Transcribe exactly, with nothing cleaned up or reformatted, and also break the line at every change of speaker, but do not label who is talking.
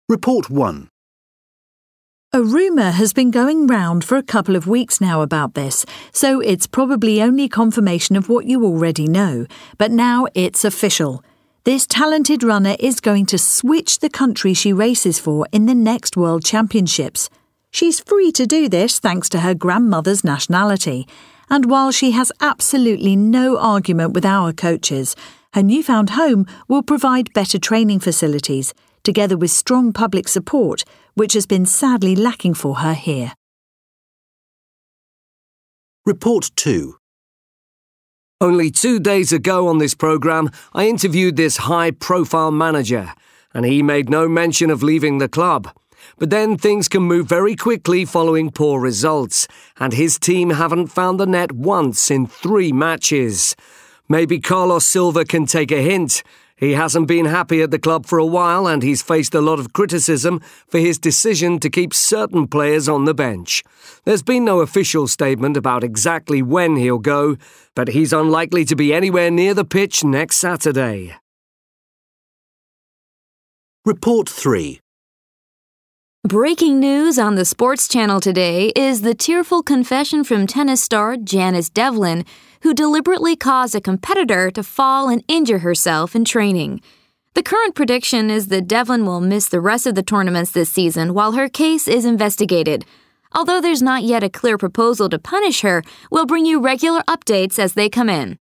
Report one.
A rumour has been going round for a couple of weeks now about this, so it's probably only confirmation of what you already know. But now it's official. This talented runner is going to switch the country she races for in the next World Championships. She's free to do this thanks to her grandmother's nationality. And while she has absolutely no argument with our coaches, her newfound home will provide better training facilities, together with strong public support, which has been sadly lacking for her here.
Report two.
Only two days ago on this programme, I interviewed this high-profile manager, and he made no mention of leaving the club. But then things can move very quickly following poor results, and his team haven't found the net once in three matches. Maybe Carlos Silva can take a hint. He hasn't been happy at the club for a while, and he's faced a lot of criticism for his decision to keep certain players on the bench. There's been no official statement about exactly when he'll go, but he's unlikely to be anywhere near the pitch next Saturday.
Report three.
Breaking news on the Sports Channel today is the tearful confession from tennis star Janice Devlin, who deliberately caused a competitor to fall and injure herself in training. The current prediction is that Devlin will miss the rest of the tournaments this season while her case is investigated. Although there's not yet a clear proposal to punish her, we'll bring you regular updates as they come in.